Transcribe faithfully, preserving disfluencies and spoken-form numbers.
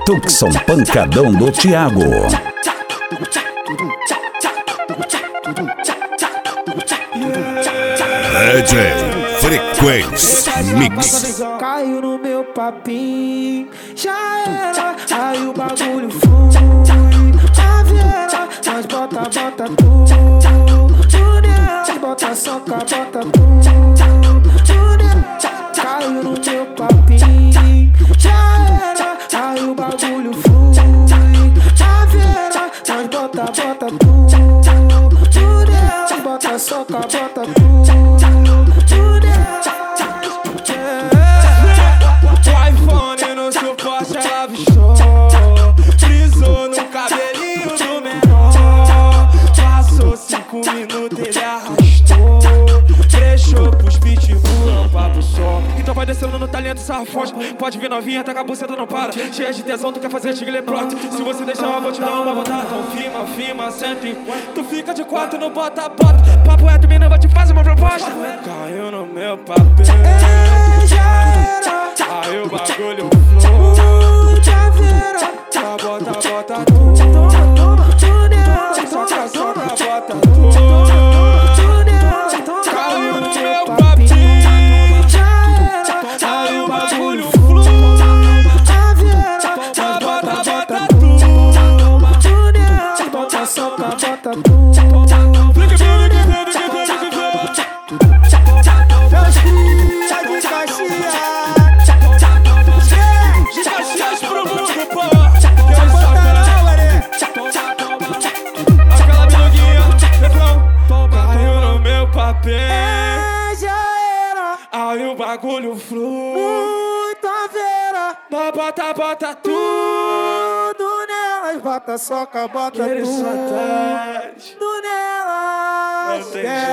Tucson Pancadão do Thiago. D J Frequência Mix. Caiu no meu papinho, já era, aí o bagulho flui. A viela, nós bota, bota tudo. Tudo, bota soca, bota tudo. Tudo, caiu no meu papinho, já era, aí o bagulho flui. A viela, nós bota, bota tudo. Tudo, bota soca, bota tudo. Minutos ele arrastou, fechou pros pitbull, é um papo só. Então vai descendo no talento, sarra forte. Pode vir novinha, tá com a buceta, não para. Cheia de tesão, tu quer fazer tigre pronto. Se você deixar, eu vou te dar uma botada. Então firma, firma, sempre. Tu fica de quatro, não bota, bota. Papo reto, menina, vou te fazer uma proposta. Caiu no meu papel, aí o bagulho flui. Já vira, já bota, bota tudo. Soca, soca, bota tudo. Caiu no meu papinho, aí o bagulho flui. Já bota, bota tudo. Bota, soca, bota tudo. Meus cria de Caxias, de Caxias pro mundo, pô. É, já era, aí o bagulho flui. muita vera, Mas bota, bota tudo. tudo nelas, bota soca, bota Aquele tudo, satanás. tudo nelas. Não tem jeito.